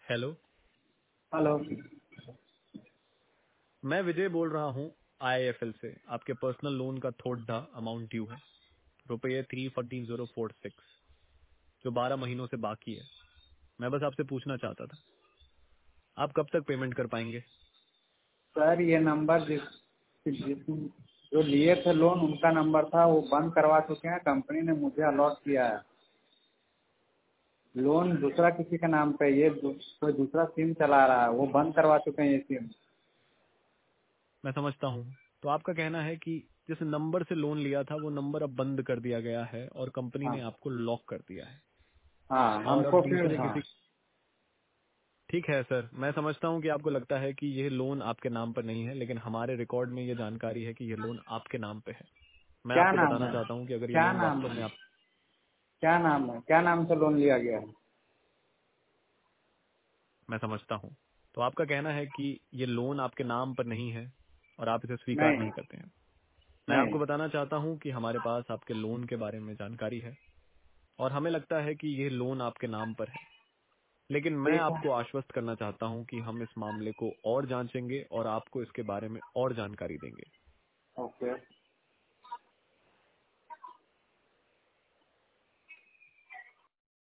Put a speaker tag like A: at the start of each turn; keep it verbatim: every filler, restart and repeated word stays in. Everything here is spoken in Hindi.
A: हेलो।
B: हेलो।
A: मैं विजय बोल रहा हूँ आईआईएफएल से। आपके पर्सनल लोन का थोड़ा अमाउंट ड्यू है, रुपये three fourteen zero four six, जो बारह महीनों से बाकी है। मैं बस आपसे पूछना चाहता था, आप कब तक पेमेंट कर पाएंगे?
B: सर ये नंबर जिस, जिस जो लिए थे लोन उनका नंबर था, वो बंद करवा चुके हैं। कंपनी ने मुझे अलॉट किया है लोन दूसरा किसी के नाम पे। ये दू, कोई दूसरा सिम चला रहा है, वो बंद करवा चुके हैं ये सिम।
A: मैं समझता हूँ। तो आपका कहना है कि जिस नंबर से लोन लिया था वो नंबर अब बंद कर दिया गया है और कंपनी
B: हाँ
A: ने आपको लॉक कर दिया है,
B: हाँ,
A: और अब
B: हमको फिर
A: दूसरे
B: हाँ।
A: किसी। ठीक है सर, मैं समझता हूँ कि आपको लगता है कि यह लोन आपके नाम पर नहीं है, लेकिन हमारे रिकॉर्ड में यह जानकारी है कि यह लोन आपके नाम पे है। मैं
B: क्या
A: आपको
B: नाम
A: बताना
B: है?
A: चाहता हूँ कि अगर ये
B: क्या
A: लोन
B: नाम
A: वास्तव
B: है?
A: में आप।
B: क्या नाम है? क्या नाम से लोन लिया गया है?
A: मैं समझता हूँ। तो आपका कहना है कि ये लोन आपके नाम पर नहीं है और आप इसे स्वीकार
B: नहीं
A: नहीं करते हैं। मैं
B: नहीं।
A: आपको बताना चाहता हूँ कि हमारे पास आपके लोन के बारे में जानकारी है और हमें लगता है कि ये लोन आपके नाम पर है, लेकिन मैं
B: ठीक है।
A: आपको आश्वस्त करना चाहता हूँ कि हम इस मामले को और जांचेंगे और आपको इसके बारे में और जानकारी देंगे।
B: ओके।